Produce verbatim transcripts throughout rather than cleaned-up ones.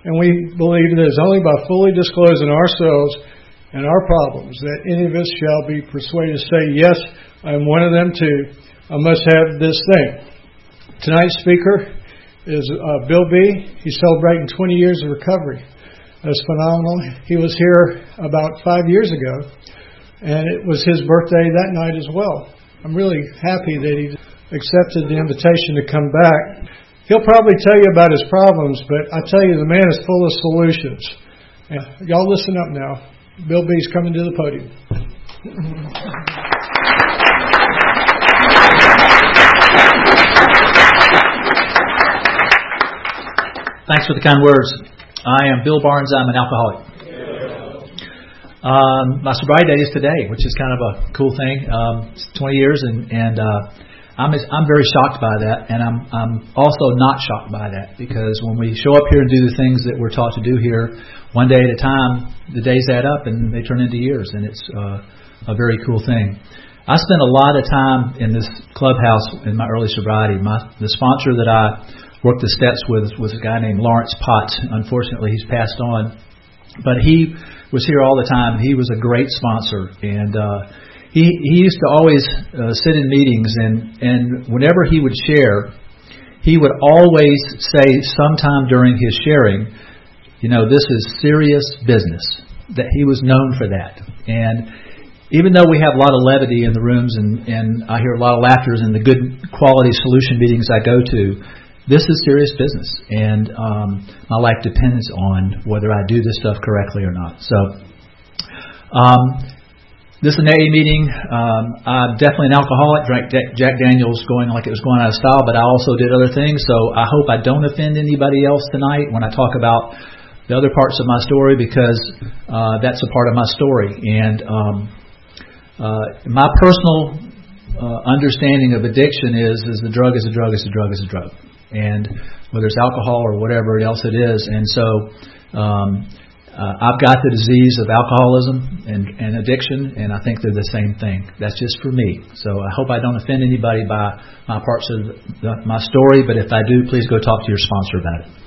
And we believe that it's only by fully disclosing ourselves and our problems that any of us shall be persuaded to say, yes, I'm one of them too. I must have this thing. Tonight's speaker is uh, Bill B. He's celebrating twenty years of recovery. That's phenomenal. He was here about five years ago, and it was his birthday that night as well. I'm really happy that he accepted the invitation to come back. He'll probably tell you about his problems, but I tell you, the man is full of solutions. And y'all listen up now. Bill B's coming to the podium. Thanks for the kind words. I am Bill Barnes. I'm an alcoholic. Um, my sobriety date is today, which is kind of a cool thing. Um, it's twenty years, and, and uh, I'm I'm very shocked by that, and I'm I'm also not shocked by that, because when we show up here and do the things that we're taught to do here, one day at a time, the days add up and they turn into years, and it's uh, a very cool thing. I spent a lot of time in this clubhouse in my early sobriety. My the sponsor that I worked the steps with was a guy named Lawrence Potts. Unfortunately, he's passed on, but he was here all the time. He was a great sponsor, and uh, He he used to always uh, sit in meetings, and, and whenever he would share, he would always say sometime during his sharing, you know, this is serious business. That he was known for that. And even though we have a lot of levity in the rooms, and, and I hear a lot of laughter in the good quality solution meetings I go to, this is serious business. And um, my life depends on whether I do this stuff correctly or not. So, um This is an A A meeting. Um, I'm definitely an alcoholic. Drank Jack Daniels going like it was going out of style, but I also did other things. So I hope I don't offend anybody else tonight when I talk about the other parts of my story, because uh, that's a part of my story. And um, uh, my personal uh, understanding of addiction is is the drug is a drug is a drug is a drug, and whether it's alcohol or whatever else it is. And so. Um, Uh, I've got the disease of alcoholism and, and addiction, and I think they're the same thing. That's just for me. So I hope I don't offend anybody by my parts of the, my story, but if I do, please go talk to your sponsor about it.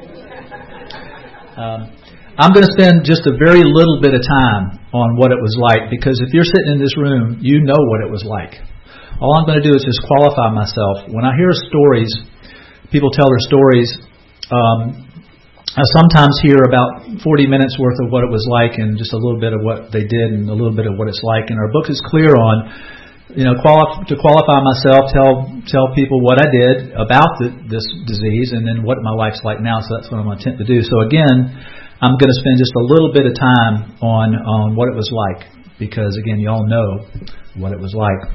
Um, I'm going to spend just a very little bit of time on what it was like, because if you're sitting in this room, you know what it was like. All I'm going to do is just qualify myself. When I hear stories, people tell their stories, um, I sometimes hear about forty minutes worth of what it was like, and just a little bit of what they did and a little bit of what it's like. And our book is clear on, you know, quali- to qualify myself, tell tell people what I did about the, this disease, and then what my life's like now. So that's what I'm going to attempt to do. So again, I'm going to spend just a little bit of time on on what it was like, because again, you all know what it was like.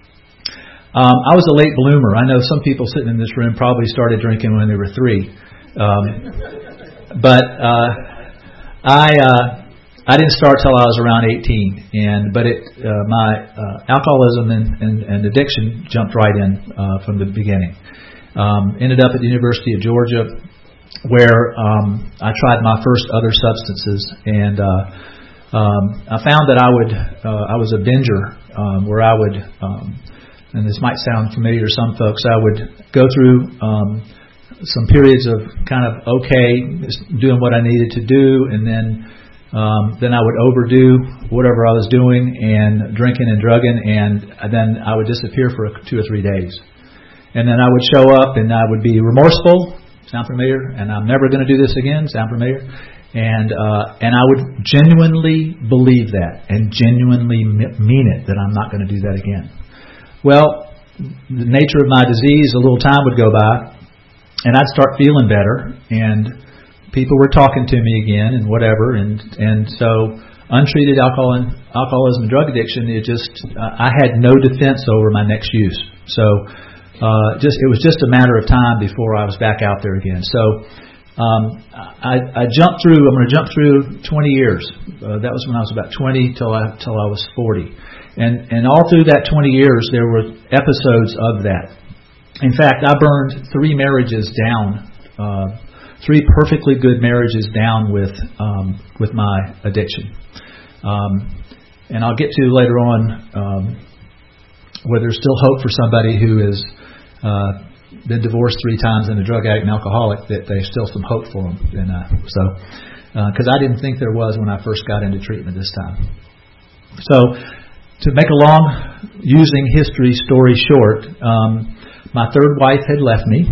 Um, I was a late bloomer. I know some people sitting in this room probably started drinking when they were three. Um, But uh, I uh, I didn't start till I was around eighteen, and but it uh, my uh, alcoholism and, and, and addiction jumped right in uh, from the beginning. Um, ended up at the University of Georgia, where um, I tried my first other substances, and uh, um, I found that I would uh, I was a binger, um, where I would, um, and this might sound familiar to some folks, I would go through. Um, some periods of kind of okay, doing what I needed to do, and then um, then I would overdo whatever I was doing and drinking and drugging, and then I would disappear for two or three days. And then I would show up and I would be remorseful, sound familiar, and I'm never going to do this again, sound familiar, and uh, and I would genuinely believe that and genuinely mean it, that I'm not going to do that again. Well, the nature of my disease, a little time would go by, and I'd start feeling better, and people were talking to me again, and whatever, and and so untreated alcohol and alcoholism and drug addiction, it just uh, I had no defense over my next use. So uh, just it was just a matter of time before I was back out there again. So um, I, I jumped through. I'm going to jump through twenty years. Uh, that was when I was about twenty till I till I was forty, and and all through that twenty years there were episodes of that. In fact, I burned three marriages down, uh, three perfectly good marriages down with um, with my addiction. Um, and I'll get to later on um, where there's still hope for somebody who is uh, been divorced three times and a drug addict and alcoholic, that there's still some hope for them. And uh, so, because uh, I didn't think there was when I first got into treatment this time. So, to make a long, using history story short, um, my third wife had left me.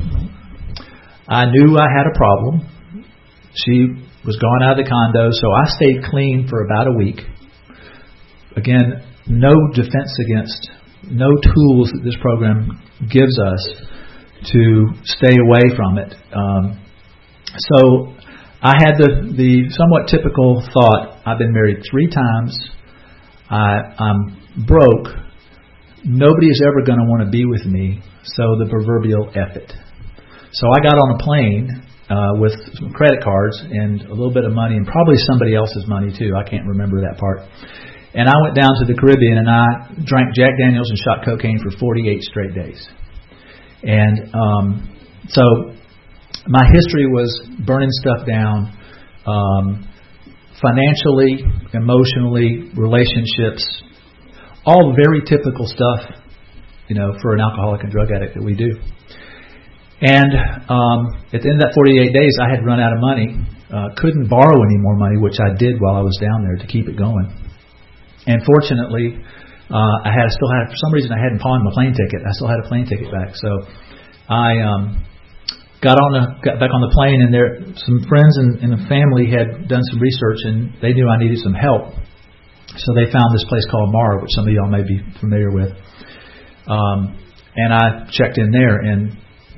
I knew I had a problem. She was gone out of the condo, so I stayed clean for about a week. Again, no defense against, no tools that this program gives us to stay away from it. Um, so I had the, the somewhat typical thought, I've been married three times, I, I'm broke, nobody is ever going to want to be with me, so the proverbial F it. So I got on a plane uh, with some credit cards and a little bit of money, and probably somebody else's money too, I can't remember that part. And I went down to the Caribbean and I drank Jack Daniels and shot cocaine for forty-eight straight days. And um, so my history was burning stuff down, um, financially, emotionally, relationships, all very typical stuff, you know, for an alcoholic and drug addict that we do. And um, at the end of that forty-eight days, I had run out of money, uh, couldn't borrow any more money, which I did while I was down there to keep it going. And fortunately, uh, I had still had for some reason I hadn't pawned my plane ticket. I still had a plane ticket back, so I um, got on the got back on the plane, and there some friends and, and a family had done some research, and they knew I needed some help. So they found this place called Mara, which some of y'all may be familiar with. Um, and I checked in there, and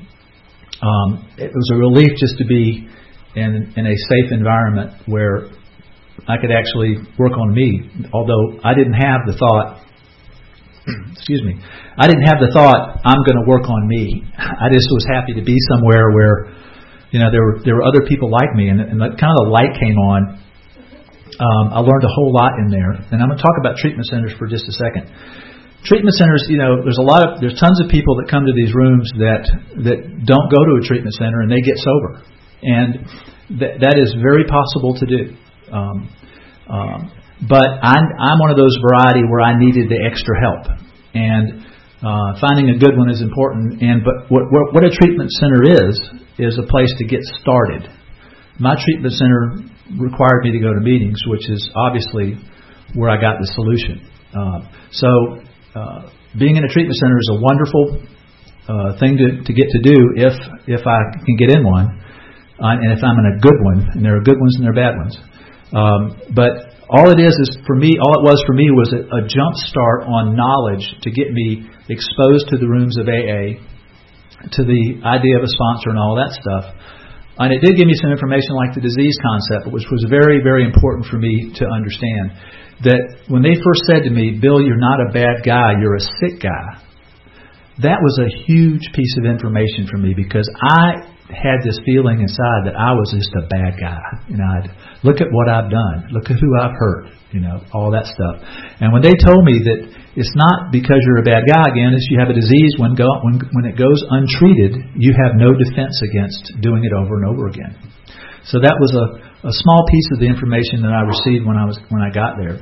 um, it was a relief just to be in in a safe environment where I could actually work on me, although I didn't have the thought, excuse me, I didn't have the thought, I'm going to work on me. I just was happy to be somewhere where, you know, there were there were other people like me, and, and the, kind of the light came on. Um, I learned a whole lot in there, and I'm going to talk about treatment centers for just a second. Treatment centers, you know, there's a lot of, there's tons of people that come to these rooms that that don't go to a treatment center and they get sober, and th- that is very possible to do. Um, um, but I'm, I'm one of those variety where I needed the extra help, and uh, finding a good one is important. And but what, what, what a treatment center is is a place to get started. My treatment center required me to go to meetings, which is obviously where I got the solution. Uh, so uh, being in a treatment center is a wonderful uh, thing to, to get to do if if I can get in one, uh, and if I'm in a good one. And there are good ones and there are bad ones. Um, but all it is is for me, all it was for me was a, a jump start on knowledge to get me exposed to the rooms of A A, to the idea of a sponsor and all that stuff. And it did give me some information like the disease concept, which was very, very important for me to understand. That when they first said to me, Bill, you're not a bad guy, you're a sick guy. That was a huge piece of information for me, because I had this feeling inside that I was just a bad guy. You know, I'd look at what I've done, look at who I've hurt, you know, all that stuff. And when they told me that it's not because you're a bad guy, again, it's you have a disease, when go when when it goes untreated, you have no defense against doing it over and over again. So that was a, a small piece of the information that I received when I was when I got there.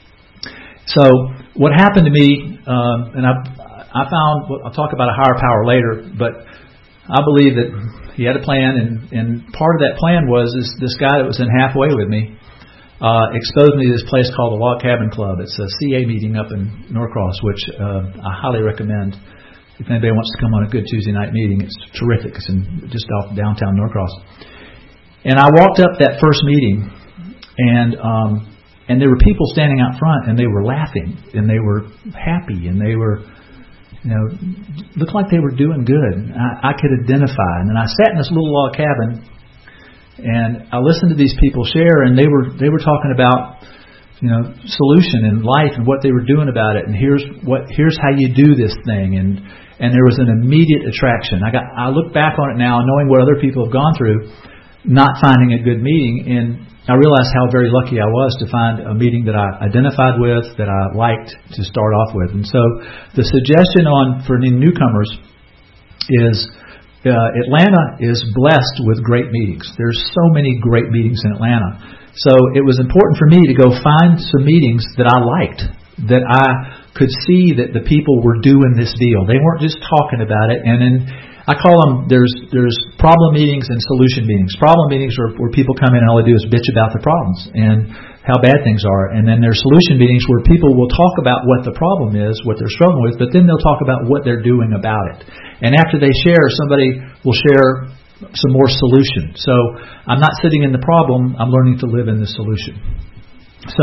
So what happened to me, um, and I I found, I'll talk about a higher power later, but I believe that he had a plan, and, and part of that plan was this, this guy that was in halfway with me uh, exposed me to this place called the Log Cabin Club. It's a C A meeting up in Norcross, which uh, I highly recommend if anybody wants to come on a good Tuesday night meeting. It's terrific. It's in just off downtown Norcross. And I walked up that first meeting, and um, and there were people standing out front, and they were laughing, and they were happy, and they were, you know, looked like they were doing good. I, I could identify. And then I sat in this little log cabin, and I listened to these people share, and they were they were talking about, you know, solution in life and what they were doing about it. And here's what here's how you do this thing. And and there was an immediate attraction. I got I look back on it now, knowing what other people have gone through, not finding a good meeting, and I realized how very lucky I was to find a meeting that I identified with, that I liked to start off with. And so the suggestion on for any newcomers is uh, Atlanta is blessed with great meetings. There's so many great meetings in Atlanta. So it was important for me to go find some meetings that I liked, that I could see that the people were doing this deal. They weren't just talking about it. And then I call them, there's there's problem meetings and solution meetings. Problem meetings are where people come in and all they do is bitch about the problems and how bad things are. And then there's solution meetings where people will talk about what the problem is, what they're struggling with, but then they'll talk about what they're doing about it. And after they share, somebody will share some more solution. So I'm not sitting in the problem, I'm learning to live in the solution. So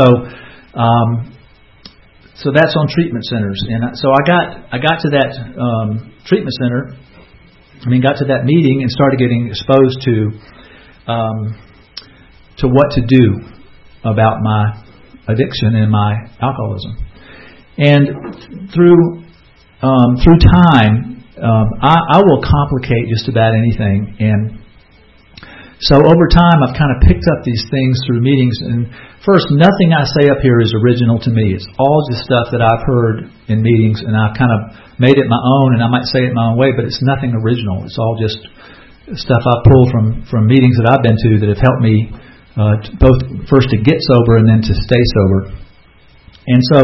um, so that's on treatment centers. And so I got I got to that um, treatment center, I mean got to that meeting and started getting exposed to um, to what to do about my addiction and my alcoholism. And through um, through time, um, I, I will complicate just about anything. And so over time, I've kind of picked up these things through meetings. And first, nothing I say up here is original to me. It's all just stuff that I've heard in meetings, and I've kind of made it my own, and I might say it my own way, but it's nothing original. It's all just stuff I pulled from, from meetings that I've been to that have helped me uh, to both first to get sober and then to stay sober. And so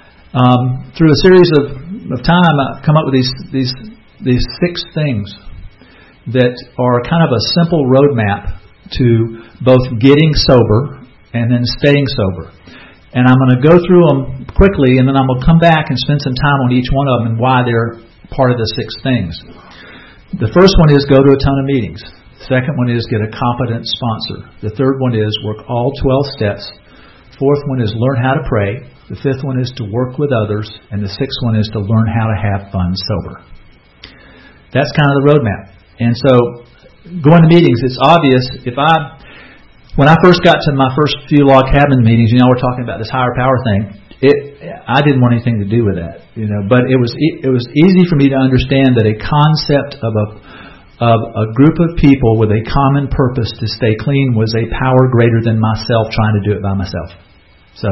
um, through a series of, of time, I've come up with these these these six things that are kind of a simple roadmap to both getting sober and then staying sober. And I'm going to go through them quickly, and then I'm going to come back and spend some time on each one of them and why they're part of the six things. The first one is go to a ton of meetings. The second one is get a competent sponsor. The third one is work all twelve steps. Fourth one is learn how to pray. The fifth one is to work with others. And the sixth one is to learn how to have fun sober. That's kind of the roadmap. And so, going to meetings, it's obvious. If I, when I first got to my first few log cabin meetings, you know, we're talking about this higher power thing. It, I didn't want anything to do with that, you know. But it was, it was easy for me to understand that a concept of a, of a group of people with a common purpose to stay clean was a power greater than myself trying to do it by myself. So,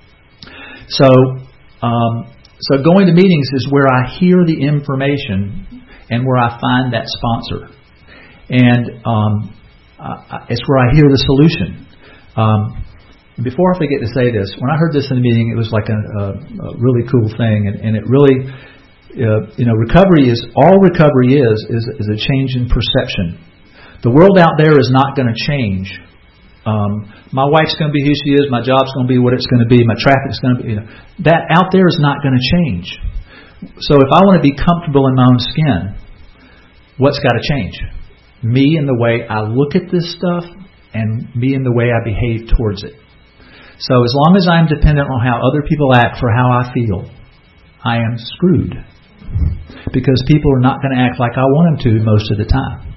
so, um, so going to meetings is where I hear the information and where I find that sponsor. And um, uh, it's where I hear the solution. Um, before I forget to say this, when I heard this in a meeting, it was like a, a, a really cool thing. And, and it really, uh, you know, recovery is, all recovery is, is, is a change in perception. The world out there is not going to change. Um, my wife's going to be who she is. My job's going to be what it's going to be. My traffic's going to be, you know, that out there is not going to change. So if I want to be comfortable in my own skin, what's got to change? Me and the way I look at this stuff, and me and the way I behave towards it. So as long as I'm dependent on how other people act for how I feel, I am screwed. Because people are not going to act like I want them to most of the time.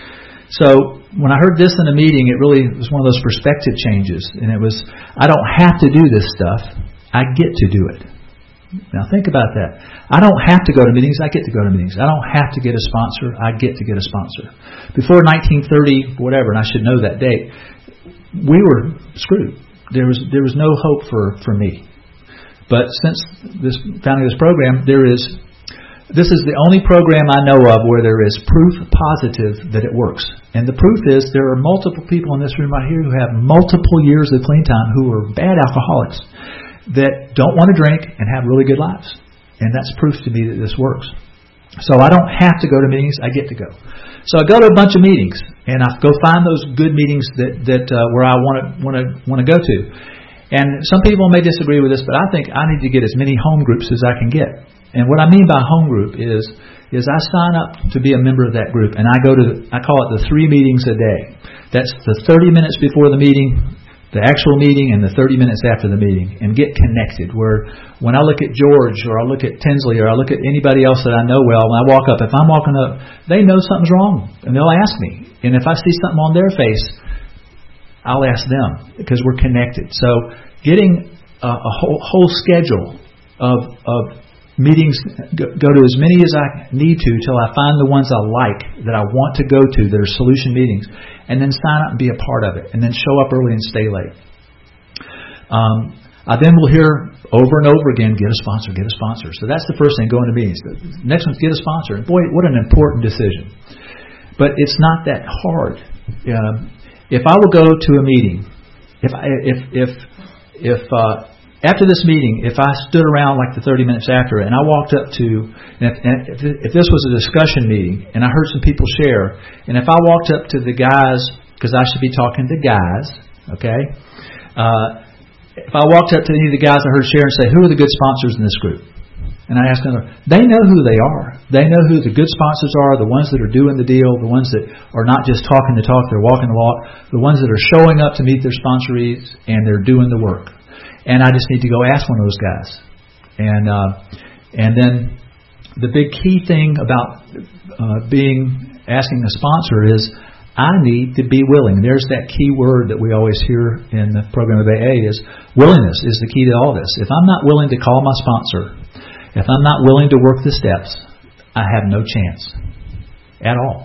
So when I heard this in a meeting, it really was one of those perspective changes. And it was, I don't have to do this stuff. I get to do it. Now think about that. I don't have to go to meetings. I get to go to meetings. I don't have to get a sponsor. I get to get a sponsor. Before nineteen thirty, whatever, and I should know that date, we were screwed. There was there was no hope for, for me. But since this founding this program, there is this is the only program I know of where there is proof positive that it works. And the proof is there are multiple people in this room right here who have multiple years of clean time who are bad alcoholics that don't want to drink and have really good lives. And that's proof to me that this works. So I don't have to go to meetings, I get to go. So I go to a bunch of meetings, and I go find those good meetings that, that uh, where I want to want to want to go to. And some people may disagree with this, but I think I need to get as many home groups as I can get. And what I mean by home group is is I sign up to be a member of that group, and I go to the, I call it the three meetings a day. That's the thirty minutes before the meeting, the actual meeting, and the thirty minutes after the meeting, and get connected. Where when I look at George, or I look at Tinsley, or I look at anybody else that I know well, when I walk up, if I'm walking up, they know something's wrong, and they'll ask me. And if I see something on their face, I'll ask them, because we're connected. So getting a, a whole, whole schedule of, of meetings, go, go to as many as I need to till I find the ones I like, that I want to go to, that are solution meetings, and then sign up and be a part of it, and then show up early and stay late. Um, I then will hear over and over again, get a sponsor, get a sponsor. So that's the first thing, going to meetings. The next one's get a sponsor. And boy, what an important decision. But it's not that hard. Um, if I will go to a meeting, if I, if if if uh, after this meeting, if I stood around like the thirty minutes after, and I walked up to, and if, and if, if this was a discussion meeting, and I heard some people share, and if I walked up to the guys, because I should be talking to guys, okay? Uh, if I walked up to any of the guys I heard share and say, who are the good sponsors in this group? And I asked them, they know who they are. They know who the good sponsors are, the ones that are doing the deal, the ones that are not just talking the talk, they're walking the walk, the ones that are showing up to meet their sponsorees, and they're doing the work. And I just need to go ask one of those guys. And uh, and then the big key thing about uh, being asking a sponsor is I need to be willing. There's that key word that we always hear in the program of A A is willingness is the key to all this. If I'm not willing to call my sponsor, if I'm not willing to work the steps, I have no chance at all.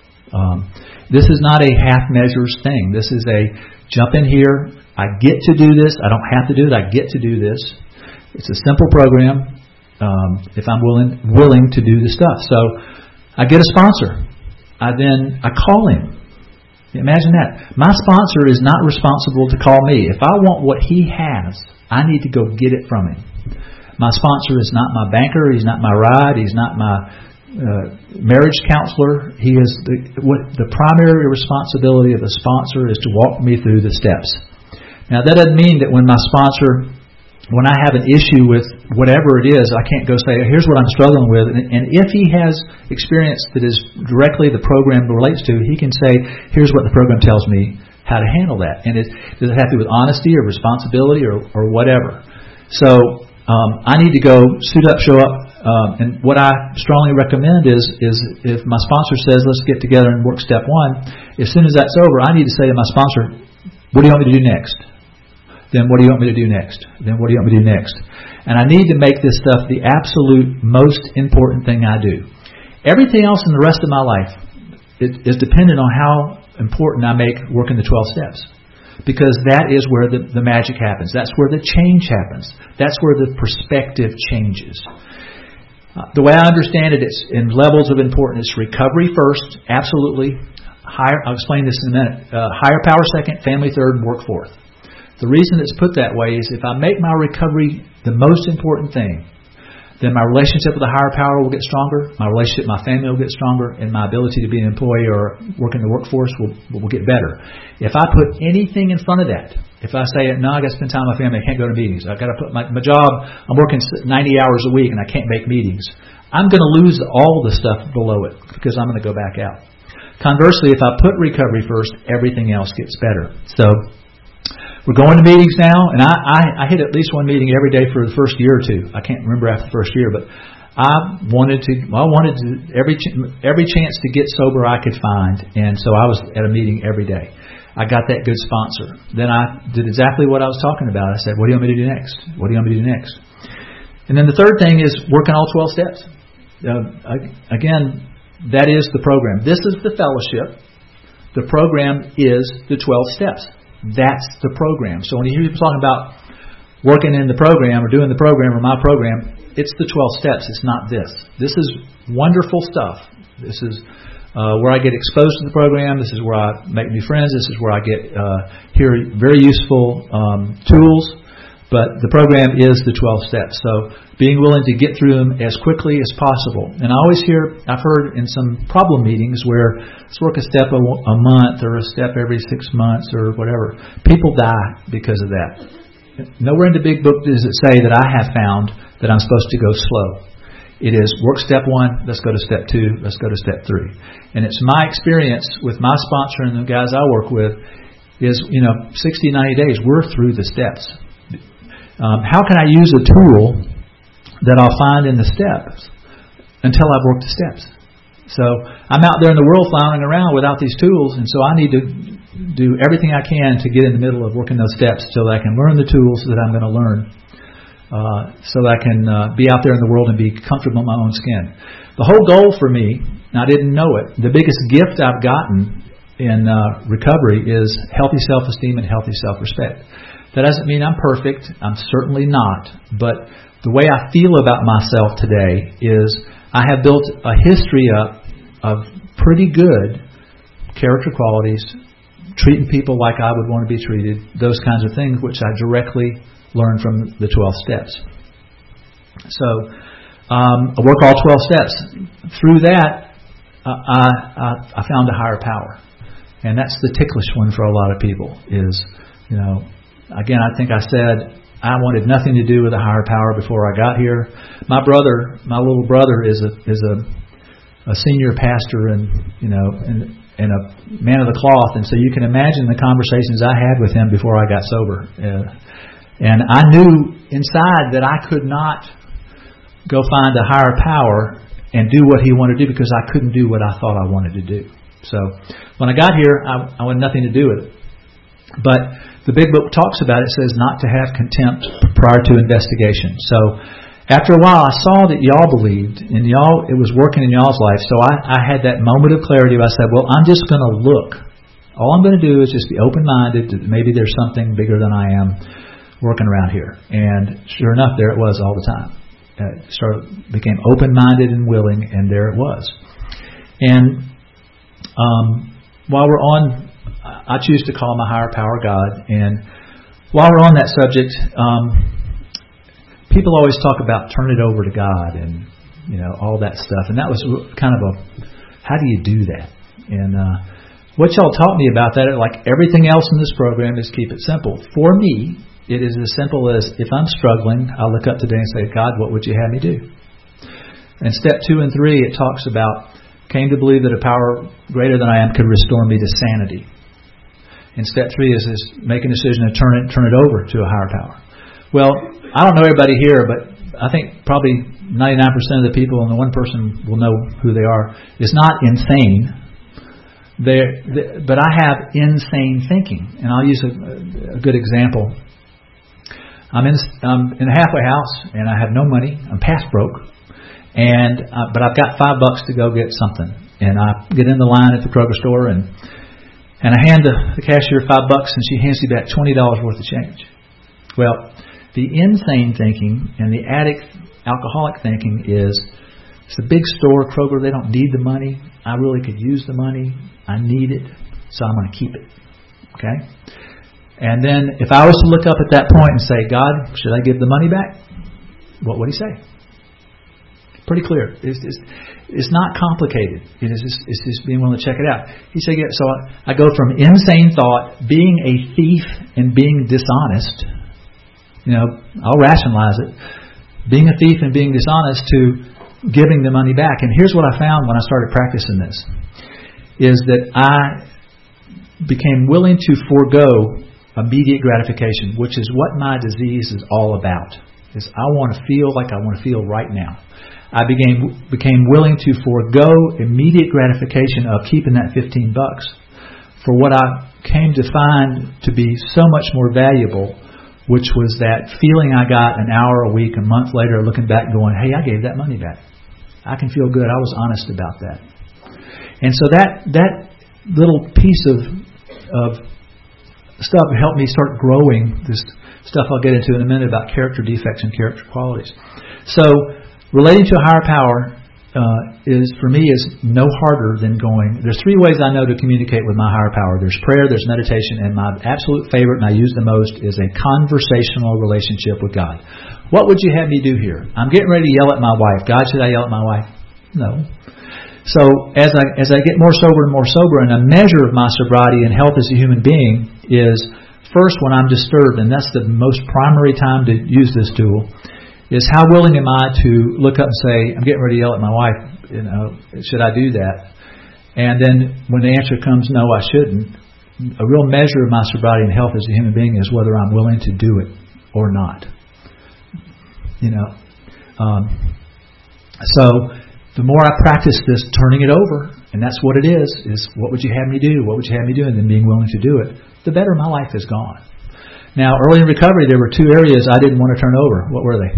Um, this is not a half measures thing. This is a jump in here. I get to do this. I don't have to do it. I get to do this. It's a simple program um, if I'm willing willing to do the stuff. So I get a sponsor. I then I call him. Imagine that. My sponsor is not responsible to call me. If I want what he has, I need to go get it from him. My sponsor is not my banker. He's not my ride. He's not my uh, marriage counselor. He is the what the primary responsibility of a sponsor is to walk me through the steps. Now, that doesn't mean that when my sponsor, when I have an issue with whatever it is, I can't go say, here's what I'm struggling with. And, and if he has experience that is directly the program relates to, he can say, here's what the program tells me how to handle that. And it, does it have to do with honesty or responsibility or, or whatever? So um, I need to go suit up, show up. Um, and what I strongly recommend is, is if my sponsor says, let's get together and work step one, as soon as that's over, I need to say to my sponsor, what do you want me to do next? Then what do you want me to do next? Then what do you want me to do next? And I need to make this stuff the absolute most important thing I do. Everything else in the rest of my life is dependent on how important I make working the twelve steps. Because that is where the, the magic happens. That's where the change happens. That's where the perspective changes. Uh, the way I understand it, it's in levels of importance. Recovery first, absolutely. Higher, I'll explain this in a minute. Uh, higher power second, family third, and work fourth. The reason it's put that way is if I make my recovery the most important thing, then my relationship with the higher power will get stronger, my relationship with my family will get stronger, and my ability to be an employee or work in the workforce will, will get better. If I put anything in front of that, if I say, no, I got to spend time with my family, I can't go to meetings, I've got to put my, my job, I'm working ninety hours a week and I can't make meetings, I'm going to lose all the stuff below it because I'm going to go back out. Conversely, if I put recovery first, everything else gets better. So we're going to meetings now, and I, I, I hit at least one meeting every day for the first year or two. I can't remember after the first year, but I wanted to. Well, I wanted to every every chance to get sober I could find, and so I was at a meeting every day. I got that good sponsor. Then I did exactly what I was talking about. I said, "What do you want me to do next? What do you want me to do next?" And then the third thing is working all twelve steps. Uh, again, that is the program. This is the fellowship. The program is the twelve steps. That's the program. So when you hear people talking about working in the program or doing the program or my program, it's the twelve steps. It's not this. This is wonderful stuff. This is uh, where I get exposed to the program. This is where I make new friends. This is where I get uh, hear very useful um, tools. But the program is the twelve steps. So being willing to get through them as quickly as possible. And I always hear, I've heard in some problem meetings where let's work a step a, a month or a step every six months or whatever. People die because of that. Nowhere in the big book does it say that I have found that I'm supposed to go slow. It is work step one, let's go to step two, let's go to step three. And it's my experience with my sponsor and the guys I work with is, you know, sixty, ninety days, we're through the steps. Um, how can I use a tool that I'll find in the steps until I've worked the steps? So I'm out there in the world floundering around without these tools, and so I need to do everything I can to get in the middle of working those steps so that I can learn the tools that I'm going to learn, uh, so that I can uh, be out there in the world and be comfortable in my own skin. The whole goal for me, and I didn't know it, the biggest gift I've gotten in uh, recovery is healthy self-esteem and healthy self-respect. That doesn't mean I'm perfect. I'm certainly not. But the way I feel about myself today is I have built a history up of pretty good character qualities, treating people like I would want to be treated, those kinds of things, which I directly learned from the twelve steps. So um, I work all twelve steps. Through that, uh, I, I, I found a higher power. And that's the ticklish one for a lot of people is, you know, again, I think I said I wanted nothing to do with a higher power before I got here. My brother, my little brother is a is a, a senior pastor and, you know, and, and a man of the cloth. And so you can imagine the conversations I had with him before I got sober. Uh, and I knew inside that I could not go find a higher power and do what he wanted to do because I couldn't do what I thought I wanted to do. So when I got here, I, I wanted nothing to do with it. But the big book talks about it, says not to have contempt prior to investigation. So after a while, I saw that y'all believed, and y'all it was working in y'all's life. So I, I had that moment of clarity where I said, well, I'm just going to look. All I'm going to do is just be open-minded. Maybe there's something bigger than I am working around here. And sure enough, there it was all the time. Uh, started, became open-minded and willing, and there it was. And Um, while we're on, I choose to call my higher power God. And while we're on that subject, um, people always talk about turn it over to God and, you know, all that stuff. And that was kind of a, how do you do that? And uh, what y'all taught me about that, like everything else in this program, is keep it simple. For me, it is as simple as if I'm struggling, I'll look up today and say, God, what would you have me do? And step two and three, it talks about came to believe that a power greater than I am could restore me to sanity. And step three is, is make a decision to turn it turn it over to a higher power. Well, I don't know everybody here, but I think probably ninety-nine percent of the people, and the one person will know who they are, is not insane. They're, they, but I have insane thinking. And I'll use a, a good example. I'm in, I'm in a halfway house, and I have no money. I'm past broke. And uh, but I've got five bucks to go get something, and I get in the line at the Kroger store, and and I hand the, the cashier five bucks, and she hands me back twenty dollars worth of change. Well, the insane thinking and the addict, alcoholic thinking is, it's a big store, Kroger. They don't need the money. I really could use the money. I need it, so I'm going to keep it. Okay. And then if I was to look up at that point and say, God, should I give the money back? What would He say? Pretty clear. It's, it's, it's not complicated. It is just, it's just being willing to check it out. He said, yeah, so I, I go from insane thought, being a thief and being dishonest. You know, I'll rationalize it. Being a thief and being dishonest to giving the money back. And here's what I found when I started practicing this, is that I became willing to forego immediate gratification, which is what my disease is all about. Is I want to feel like I want to feel right now. I became became willing to forego immediate gratification of keeping that fifteen bucks for what I came to find to be so much more valuable, which was that feeling I got an hour a week, a month later, looking back going, hey, I gave that money back. I can feel good. I was honest about that. And so that that little piece of of stuff helped me start growing this stuff I'll get into in a minute about character defects and character qualities. So relating to a higher power uh, is, for me, is no harder than going. There's three ways I know to communicate with my higher power. There's prayer, there's meditation, and my absolute favorite, and I use the most, is a conversational relationship with God. What would you have me do here? I'm getting ready to yell at my wife. God, should I yell at my wife? No. So as I as I get more sober and more sober, and a measure of my sobriety and health as a human being is first when I'm disturbed, and that's the most primary time to use this tool, is how willing am I to look up and say, I'm getting ready to yell at my wife, you know, should I do that? And then when the answer comes, no, I shouldn't, a real measure of my sobriety and health as a human being is whether I'm willing to do it or not. You know, um, so the more I practice this turning it over, and that's what it is, is what would you have me do? What would you have me do? And then being willing to do it, the better my life has gone. Now, early in recovery, there were two areas I didn't want to turn over. What were they?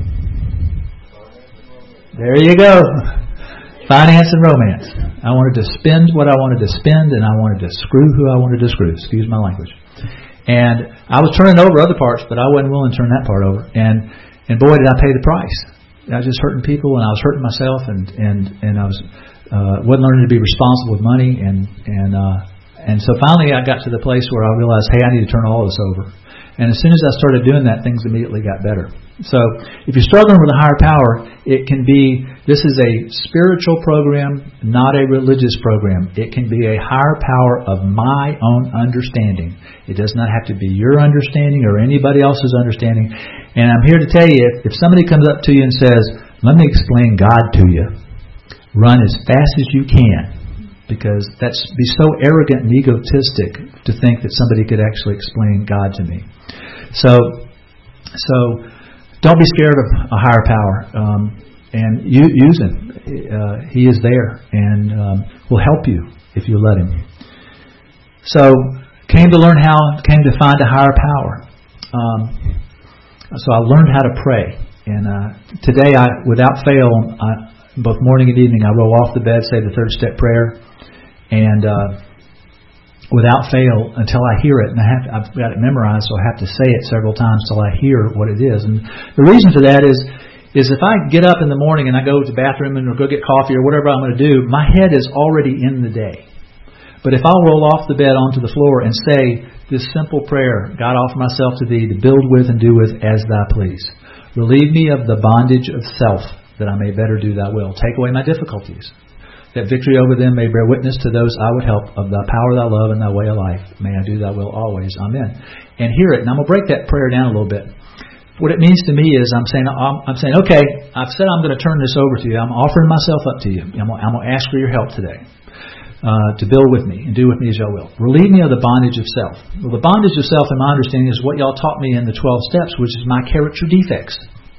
There you go. Finance and romance. I wanted to spend what I wanted to spend, and I wanted to screw who I wanted to screw. Excuse my language. And I was turning over other parts, but I wasn't willing to turn that part over. And and boy, did I pay the price. I was just hurting people, and I was hurting myself, and and and I was uh, wasn't learning to be responsible with money, and and uh, And so finally I got to the place where I realized, hey, I need to turn all this over. And as soon as I started doing that, things immediately got better. So if you're struggling with a higher power, it can be, this is a spiritual program, not a religious program. It can be a higher power of my own understanding. It does not have to be your understanding or anybody else's understanding. And I'm here to tell you, if, if somebody comes up to you and says, let me explain God to you, run as fast as you can. Because that's be so arrogant and egotistic to think that somebody could actually explain God to me. So, so don't be scared of a higher power, um, and you, use Him. Uh, he is there and um, will help you if you let Him. So, came to learn how, came to find a higher power. Um, so I learned how to pray, and uh, today, I, without fail, I, both morning and evening, I roll off the bed, say the third step prayer. And uh, without fail, until I hear it, and I have to, I've got it memorized, so I have to say it several times till I hear what it is. And the reason for that is, is if I get up in the morning and I go to the bathroom and or go get coffee or whatever I'm going to do, my head is already in the day. But if I'll roll off the bed onto the floor and say this simple prayer, God, offer myself to Thee to build with and do with as Thou please. Relieve me of the bondage of self, that I may better do Thy will. Take away my difficulties, that victory over them may bear witness to those I would help of Thy power, Thy love, and Thy way of life. May I do Thy will always. Amen. And hear it. And I'm going to break that prayer down a little bit. What it means to me is I'm saying, I'm, I'm saying, okay, I've said I'm going to turn this over to You. I'm offering myself up to You. I'm going, I'm going to ask for Your help today uh, to build with me and do with me as Y'all will. Relieve me of the bondage of self. Well, the bondage of self, in my understanding, is what y'all taught me in the twelve steps, which is my character defects.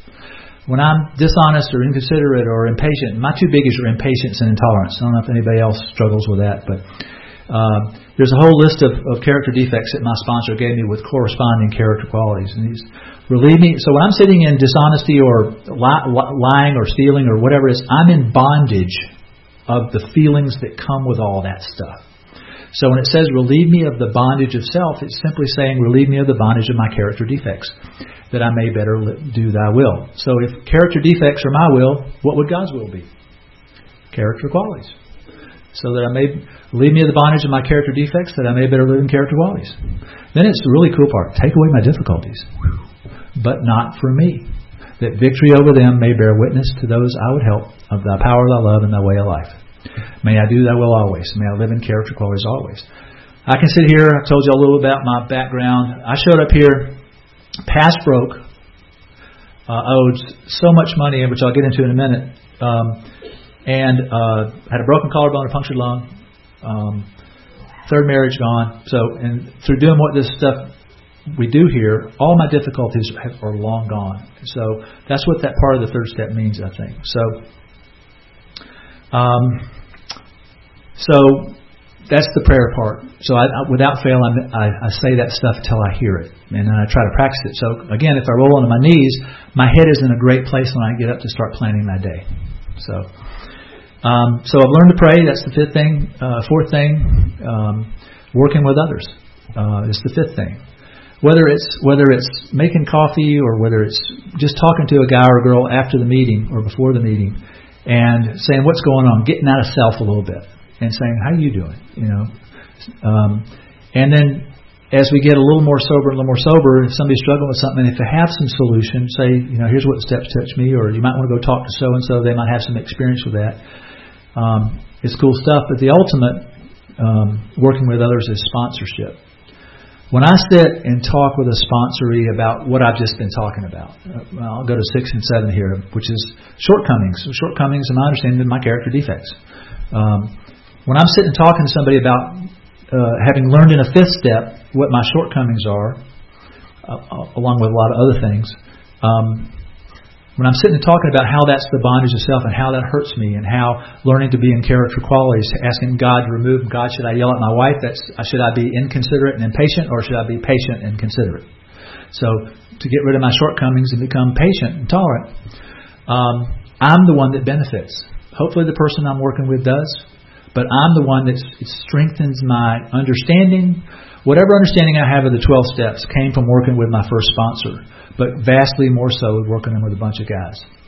When I'm dishonest or inconsiderate or impatient, my two biggies are impatience and intolerance. I don't know if anybody else struggles with that, but uh, there's a whole list of, of character defects that my sponsor gave me with corresponding character qualities. And he's relieve me. So when I'm sitting in dishonesty or li- lying or stealing or whatever it is, I'm in bondage of the feelings that come with all that stuff. So when it says relieve me of the bondage of self, it's simply saying relieve me of the bondage of my character defects, that I may better do Thy will. So if character defects are my will, what would God's will be? Character qualities. So that I may relieve me of the bondage of my character defects, that I may better live in character qualities. Then it's the really cool part. Take away my difficulties, but not for me, that victory over them may bear witness to those I would help of Thy power, Thy love, and Thy way of life. May I do Thy will always. May I live in character qualities always. I can sit here. I told you a little about my background. I showed up here past broke, uh, owed so much money, which I'll get into in a minute, um, and uh, had a broken collarbone, a punctured lung, um, third marriage gone. So, and through doing what this stuff we do here, all my difficulties have, are long gone. So that's what that part of the third step means, I think. So, um, so. That's the prayer part. So I, I, without fail, I'm, I, I say that stuff till I hear it. And then I try to practice it. So again, if I roll onto my knees, my head is in a great place when I get up to start planning my day. So um, so I've learned to pray. That's the fifth thing. Uh, fourth thing, um, working with others uh, is the fifth thing. Whether it's whether it's making coffee or whether it's just talking to a guy or a girl after the meeting or before the meeting and saying what's going on, getting out of self a little bit. And saying, how are you doing? You know, um, and then as we get a little more sober, a little more sober, if somebody's struggling with something, if they have some solution, say, you know, here's what steps touch me, or you might want to go talk to so and so. They might have some experience with that. Um, it's cool stuff. But the ultimate um, working with others is sponsorship. When I sit and talk with a sponsoree about what I've just been talking about, uh, I'll go to six and seven here, which is shortcomings. So shortcomings, in my understanding, of my character defects. Um, When I'm sitting talking to somebody about uh, having learned in a fifth step what my shortcomings are, uh, along with a lot of other things, um, when I'm sitting and talking about how that's the bondage of self and how that hurts me and how learning to be in character qualities, asking God to remove, God, should I yell at my wife? That's should I be inconsiderate and impatient, or should I be patient and considerate? So to get rid of my shortcomings and become patient and tolerant, um, I'm the one that benefits. Hopefully the person I'm working with does. But I'm the one that strengthens my understanding. Whatever understanding I have of the twelve steps came from working with my first sponsor, but vastly more so with working with a bunch of guys.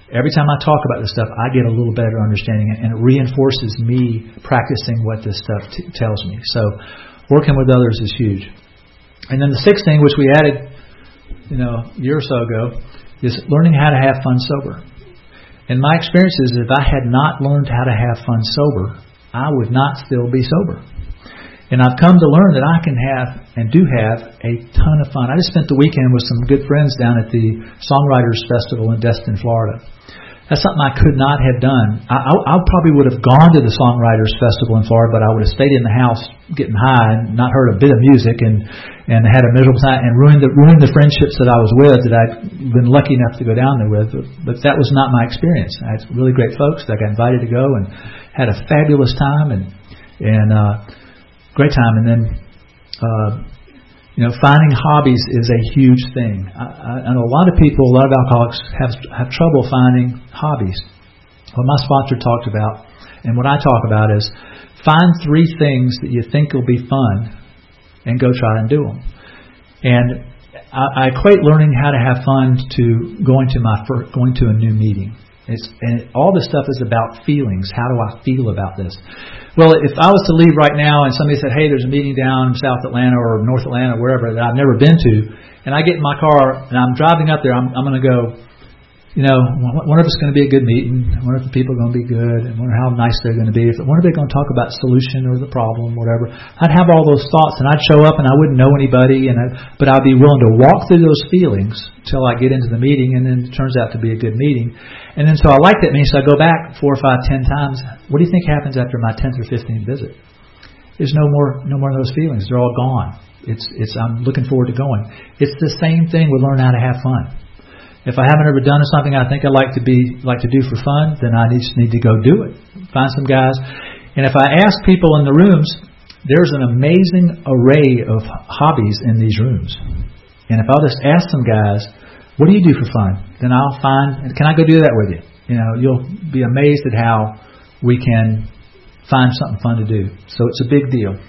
Every time I talk about this stuff, I get a little better understanding, and it reinforces me practicing what this stuff t- tells me. So working with others is huge. And then the sixth thing, which we added, you know, a year or so ago, is learning how to have fun sober. And my experience is if I had not learned how to have fun sober, I would not still be sober. And I've come to learn that I can have and do have a ton of fun. I just spent the weekend with some good friends down at the Songwriters Festival in Destin, Florida. That's something I could not have done. I, I, I probably would have gone to the Songwriters Festival in Florida, but I would have stayed in the house getting high and not heard a bit of music and, and had a miserable time and ruined the, ruined the friendships that I was with that I'd been lucky enough to go down there with. But, but that was not my experience. I had really great folks that I got invited to go and had a fabulous time and and uh, great time. And then uh, you know, finding hobbies is a huge thing. I, I know a lot of people, a lot of alcoholics have have trouble finding hobbies. What my sponsor talked about, and what I talk about, is find three things that you think will be fun, and go try and do them. And I, I equate learning how to have fun to going to my first, going to a new meeting. It's, and all this stuff is about feelings. How do I feel about this? Well, if I was to leave right now and somebody said, hey, there's a meeting down in South Atlanta or North Atlanta, wherever, that I've never been to, and I get in my car and I'm driving up there, I'm, I'm going to go, you know, I wonder if it's going to be a good meeting. I wonder if the people are going to be good. I wonder how nice they're going to be. I wonder if they're going to talk about solution or the problem, whatever. I'd have all those thoughts, and I'd show up and I wouldn't know anybody, and I, but I'd be willing to walk through those feelings till I get into the meeting, and then it turns out to be a good meeting. And then so I like that meeting, so I go back four or five, ten times. What do you think happens after my tenth or fifteenth visit? There's no more, no more of those feelings. They're all gone. It's, it's. I'm looking forward to going. It's the same thing with learning how to have fun. If I haven't ever done something I think I'd like to be like to do for fun, then I just need to go do it. Find some guys. And if I ask people in the rooms, there's an amazing array of hobbies in these rooms. And if I'll just ask some guys, what do you do for fun? Then I'll find, can I go do that with you? You know, you'll be amazed at how we can find something fun to do. So it's a big deal.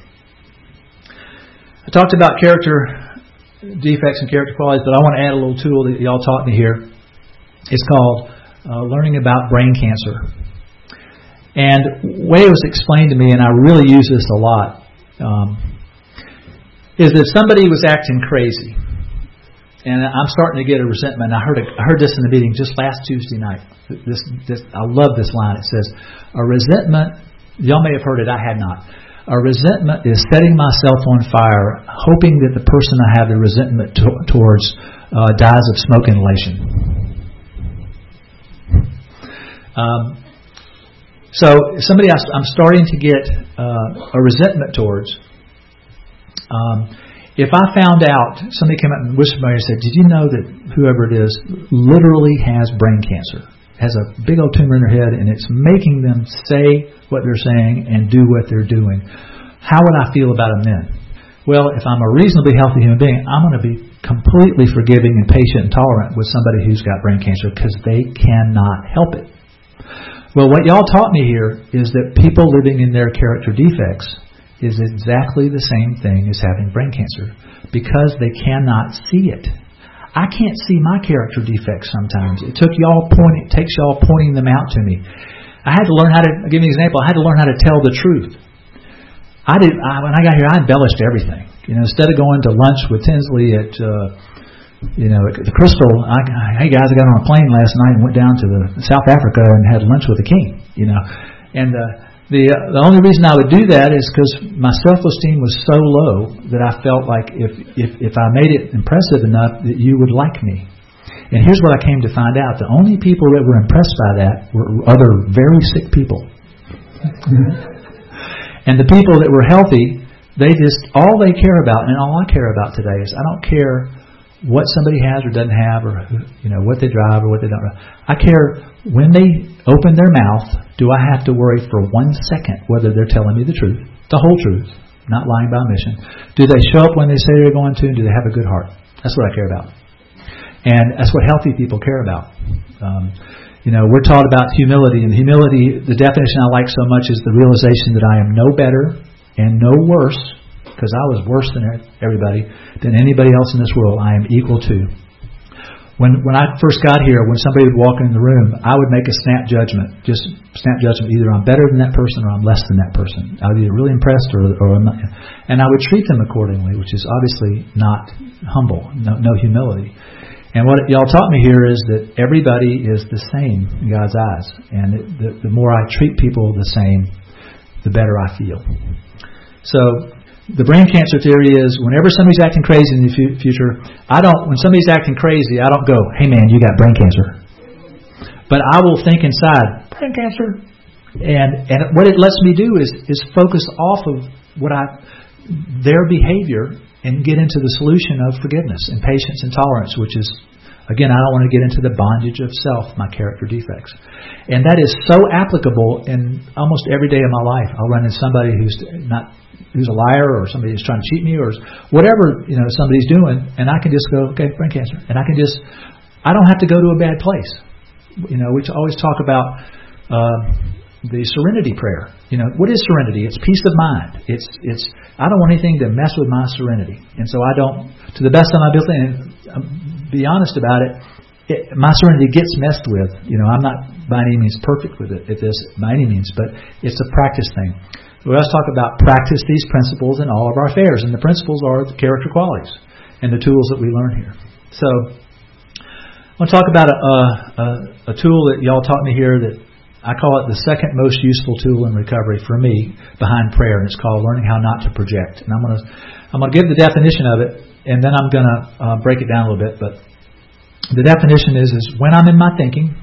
I talked about character defects and character qualities, but I want to add a little tool that y'all taught me here. It's called uh, learning about brain cancer. And the way it was explained to me, and I really use this a lot, um, is that somebody was acting crazy, and I'm starting to get a resentment. I heard a, I heard this in the meeting just last Tuesday night. This, this I love this line. It says, "A resentment." Y'all may have heard it. I had not. A resentment is setting myself on fire, hoping that the person I have the resentment to, towards uh, dies of smoke inhalation. Um, so, somebody I, I'm starting to get uh, a resentment towards. Um, if I found out, somebody came up and whispered to me and said, "Did you know that whoever it is literally has brain cancer? Has a big old tumor in their head, and it's making them say what they're saying and do what they're doing. How would I feel about them then?" Well, if I'm a reasonably healthy human being, I'm going to be completely forgiving and patient and tolerant with somebody who's got brain cancer because they cannot help it. Well, what y'all taught me here is that people living in their character defects is exactly the same thing as having brain cancer because they cannot see it. I can't see my character defects sometimes. It took y'all pointing, it takes y'all pointing them out to me. I had to learn how to, I'll give you an example, I had to learn how to tell the truth. I did, I, when I got here, I embellished everything. You know, instead of going to lunch with Tinsley at, uh, you know, at the Crystal, I, hey guys, I got on a plane last night and went down to the South Africa and had lunch with the king, you know. And uh, the uh, the only reason I would do that is because my self-esteem was so low that I felt like if, if, if I made it impressive enough that you would like me. And here's what I came to find out. The only people that were impressed by that were other very sick people. And the people that were healthy, they just, all they care about, and all I care about today is I don't care what somebody has or doesn't have, or you know what they drive or what they don't drive. I care when they open their mouth, do I have to worry for one second whether they're telling me the truth, the whole truth, not lying by omission? Do they show up when they say they're going to, and do they have a good heart? That's what I care about. And that's what healthy people care about. Um, you know, we're taught about humility, and humility, the definition I like so much is the realization that I am no better and no worse, because I was worse than everybody, than anybody else in this world. I am equal to. When when I first got here, when somebody would walk in the room, I would make a snap judgment, just snap judgment. Either I'm better than that person or I'm less than that person. I was either really impressed or, or I'm not. And I would treat them accordingly, which is obviously not humble, no, no humility. And what y'all taught me here is that everybody is the same in God's eyes. And it, the, the more I treat people the same, the better I feel. So the brain cancer theory is whenever somebody's acting crazy in the fu- future, I don't. When somebody's acting crazy, I don't go, "Hey man, you got brain cancer." But I will think inside, brain cancer, and and what it lets me do is is focus off of what I their behavior and get into the solution of forgiveness and patience and tolerance, which is, again, I don't want to get into the bondage of self, my character defects. And that is so applicable in almost every day of my life. I'll run into somebody who's not who's a liar, or somebody who's trying to cheat me, or whatever, you know, somebody's doing, and I can just go, okay, brain cancer. And I can just, I don't have to go to a bad place. You know, we always talk about uh, the serenity prayer. You know, what is serenity? It's peace of mind. It's, it's, I don't want anything to mess with my serenity. And so I don't, to the best of my ability, and um, be honest about it, it, my serenity gets messed with. You know, I'm not by any means perfect with it, at this, by any means, but it's a practice thing. We always talk about practice these principles in all of our affairs, and the principles are the character qualities and the tools that we learn here. So I want to talk about a, a, a tool that y'all taught me here that I call it the second most useful tool in recovery for me behind prayer, and it's called learning how not to project. And I'm going to I'm going to give the definition of it, and then I'm going to uh, break it down a little bit. But the definition is is when I'm in my thinking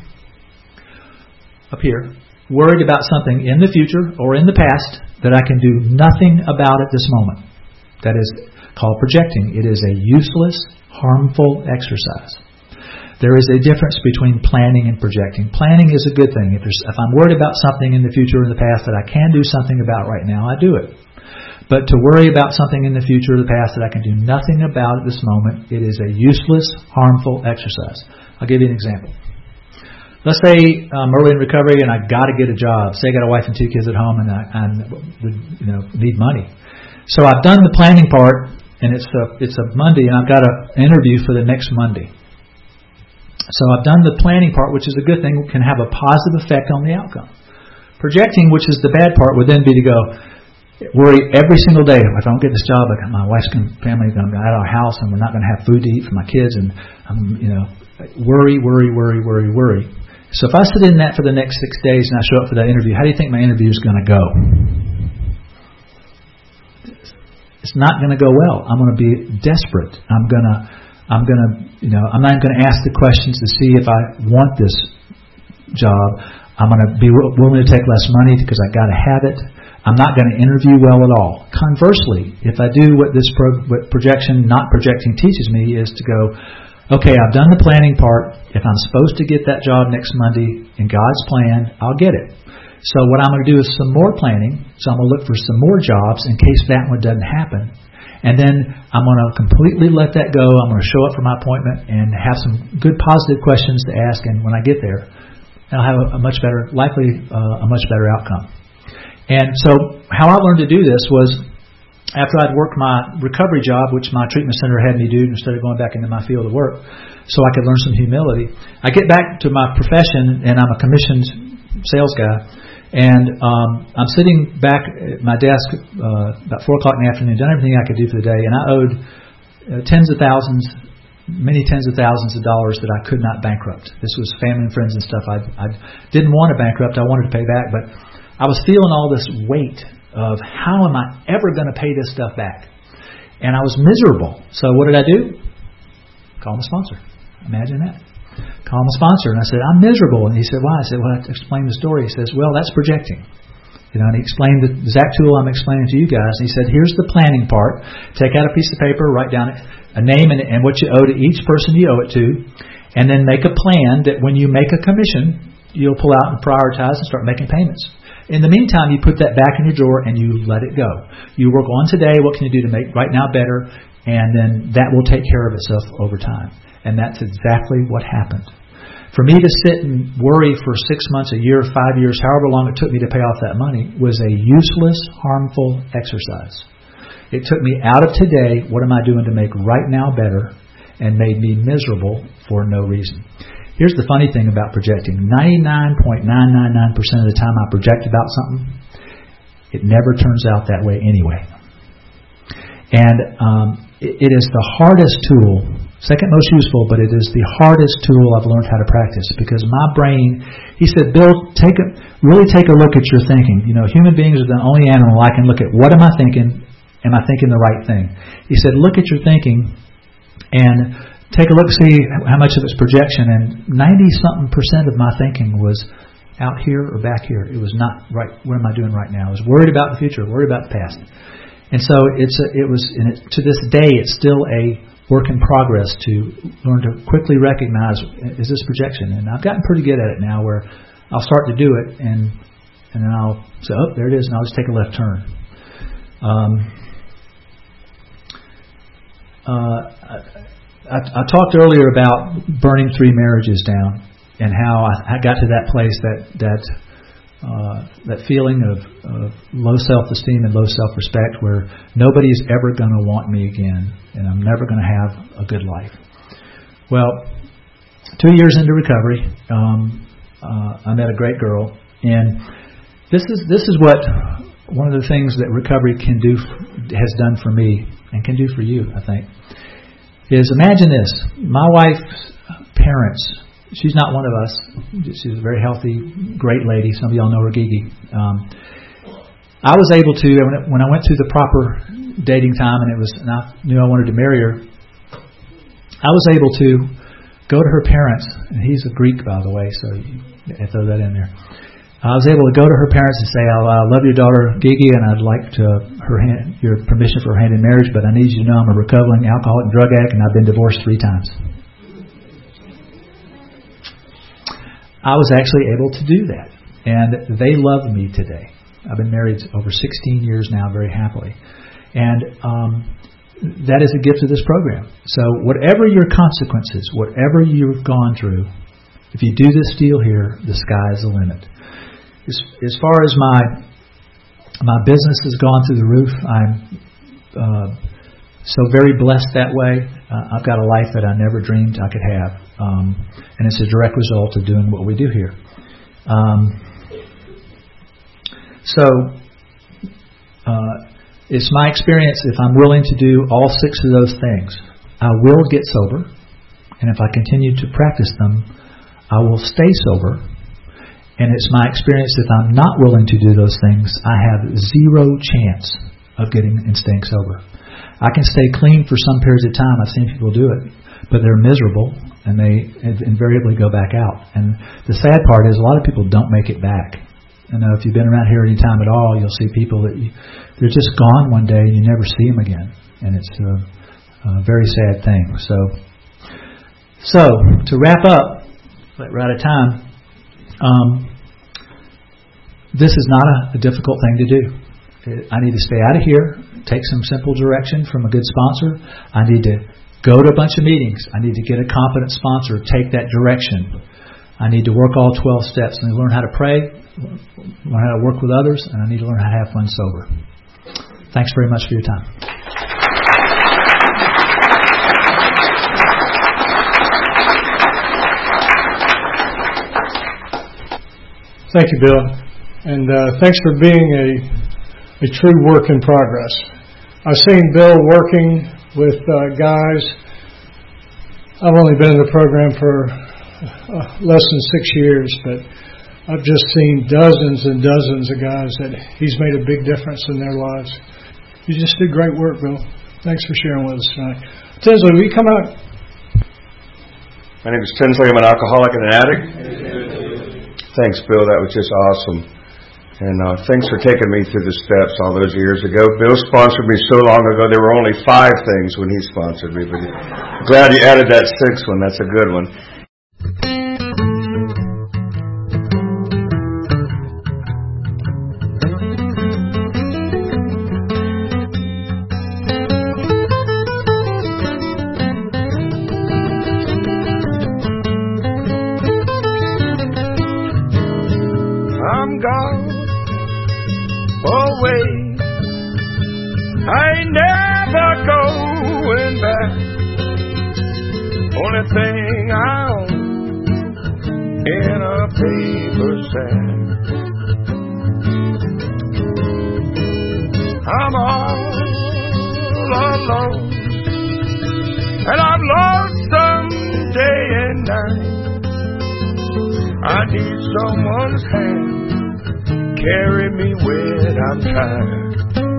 up here, worried about something in the future or in the past that I can do nothing about at this moment. That is called projecting. It is a useless, harmful exercise. There is a difference between planning and projecting. Planning is a good thing. If, there's, if I'm worried about something in the future or in the past that I can do something about right now, I do it. But to worry about something in the future or the past that I can do nothing about at this moment, it is a useless, harmful exercise. I'll give you an example. Let's say I'm early in recovery and I got to get a job. Say I got a wife and two kids at home and I, I you know, need money. So I've done the planning part, and it's a, it's a Monday, and I've got an interview for the next Monday. So I've done the planning part, which is a good thing, can have a positive effect on the outcome. Projecting, which is the bad part, would then be to go worry every single day. If I don't get this job, my wife's family is going to be out of our house, and we're not going to have food to eat for my kids, and I'm, you know, worry, worry, worry, worry, worry. So if I sit in that for the next six days and I show up for that interview, how do you think my interview is going to go? It's not going to go well. I'm going to be desperate. I'm going to, I'm going to, you know, I'm not going to ask the questions to see if I want this job. I'm going to be willing to take less money because I got to have it. I'm not going to interview well at all. Conversely, if I do what this pro, what projection, not projecting, teaches me is to go, okay, I've done the planning part. If I'm supposed to get that job next Monday in God's plan, I'll get it. So what I'm going to do is some more planning. So I'm going to look for some more jobs in case that one doesn't happen. And then I'm going to completely let that go. I'm going to show up for my appointment and have some good positive questions to ask. And when I get there, I'll have a, a much better, likely uh, a much better outcome. And so how I learned to do this was after I'd worked my recovery job, which my treatment center had me do instead of going back into my field of work, so I could learn some humility. I get back to my profession, and I'm a commissioned sales guy, and um, I'm sitting back at my desk uh, about four o'clock in the afternoon, done everything I could do for the day, and I owed uh, tens of thousands, many tens of thousands of dollars that I could not bankrupt. This was family and friends and stuff. I, I didn't want to bankrupt. I wanted to pay back, but I was feeling all this weight of how am I ever going to pay this stuff back? And I was miserable. So what did I do? Call my sponsor. Imagine that. Call my sponsor. And I said, I'm miserable. And he said, why? I said, well, I explained the story. He says, well, that's projecting. You know, and he explained the exact tool I'm explaining to you guys. And he said, here's the planning part. Take out a piece of paper, write down a name and, and what you owe to each person you owe it to, and then make a plan that when you make a commission, you'll pull out and prioritize and start making payments. In the meantime, you put that back in your drawer and you let it go. You work on today, what can you do to make right now better, and then that will take care of itself over time. And that's exactly what happened. For me to sit and worry for six months, a year, five years, however long it took me to pay off that money was a useless, harmful exercise. It took me out of today, what am I doing to make right now better, and made me miserable for no reason. Here's the funny thing about projecting. ninety-nine point nine nine nine percent of the time I project about something, it never turns out that way anyway. And um, it, it is the hardest tool, second most useful, but it is the hardest tool I've learned how to practice, because my brain, he said, Bill, take a, really take a look at your thinking. You know, human beings are the only animal I can look at. What am I thinking? Am I thinking the right thing? He said, look at your thinking and take a look, see how much of it's projection. And ninety-something percent of my thinking was out here or back here. It was not right. What am I doing right now? I was worried about the future, worried about the past. And so it's a, it was, and it, to this day, it's still a work in progress to learn to quickly recognize, is this projection? And I've gotten pretty good at it now, where I'll start to do it, and and then I'll say, oh, there it is, and I'll just take a left turn. Um, uh, I, I talked earlier about burning three marriages down, and how I, I got to that place, that that uh, that feeling of, of low self-esteem and low self-respect, where nobody's ever going to want me again, and I'm never going to have a good life. Well, two years into recovery, um, uh, I met a great girl, and this is this is what one of the things that recovery can do, has done for me, and can do for you, I think, is imagine this. My wife's parents, she's not one of us. She's a very healthy, great lady. Some of y'all know her, Gigi. Um, I was able to, when I went through the proper dating time, and it was, and I knew I wanted to marry her, I was able to go to her parents, and he's a Greek, by the way, so you throw that in there. I was able to go to her parents and say, I love your daughter, Gigi, and I'd like to, her hand, your permission for her hand in marriage, but I need you to know I'm a recovering alcoholic and drug addict, and I've been divorced three times. I was actually able to do that, and they love me today. I've been married over sixteen years now, very happily, and um, that is a gift of this program. So whatever your consequences, whatever you've gone through, if you do this deal here, the sky is the limit. As, as far as my my business has gone through the roof, I'm uh, so very blessed that way. Uh, I've got a life that I never dreamed I could have. Um, and it's a direct result of doing what we do here. Um, so, uh, it's my experience, if I'm willing to do all six of those things, I will get sober. And if I continue to practice them, I will stay sober. And it's my experience, if I'm not willing to do those things, I have zero chance of getting and staying sober. I can stay clean for some periods of time. I've seen people do it, but they're miserable, and they invariably go back out. And the sad part is a lot of people don't make it back. I know if you've been around here any time at all, you'll see people that you, they're just gone one day and you never see them again. And it's a, a very sad thing. So, so to wrap up, we're out of time. Um, this is not a, a difficult thing to do. I need to stay out of here, take some simple direction from a good sponsor. I need to go to a bunch of meetings. I need to get a competent sponsor, take that direction. I need to work all twelve steps. I need to learn how to pray, learn how to work with others, and I need to learn how to have fun sober. Thanks very much for your time. Thank you, Bill. And uh, thanks for being a a true work in progress. I've seen Bill working with uh, guys. I've only been in the program for uh, less than six years, but I've just seen dozens and dozens of guys that he's made a big difference in their lives. You just did great work, Bill. Thanks for sharing with us tonight. Tinsley, will you come out? My name is Tinsley. I'm an alcoholic and an addict. Thanks, Bill. That was just awesome. And uh, thanks for taking me through the steps all those years ago. Bill sponsored me so long ago, there were only five things when he sponsored me. But I'm glad you added that sixth one. That's a good one. I'm gone away. I ain't never going back. only thing I own in a paper sack. I'm all alone, and I'm lonesome day and night. I need someone's hand, carry me when I'm tired.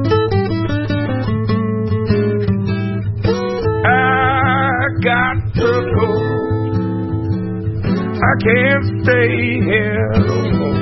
I got to go, I can't stay here no more.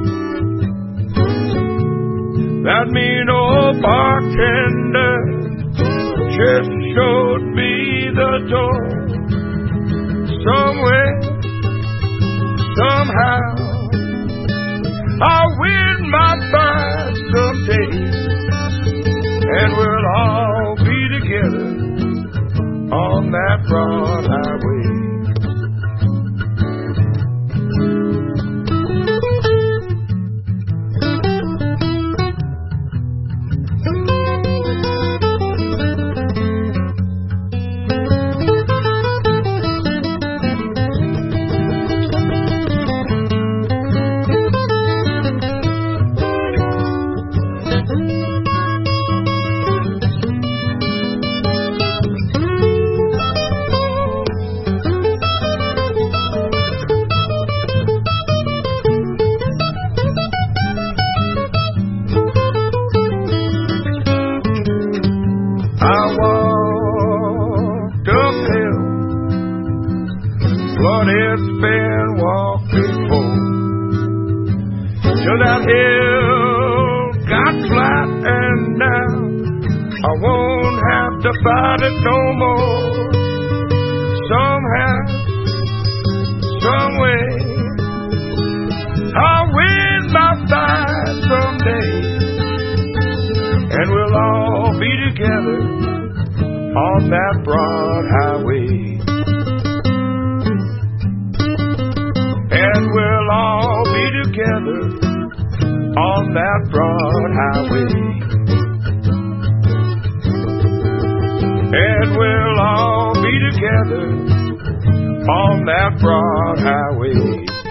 That mean old bartender just showed me the door. Somewhere, somehow, I'll win my fight someday, and we'll all be together on that broad highway. But it's been walking for till that hill got flat and down. I won't have to fight it no more. Somehow, some way, I'll win my fight someday, and we'll all be together on that broad highway. And we'll all be together on that broad highway. And we'll all be together on that broad highway.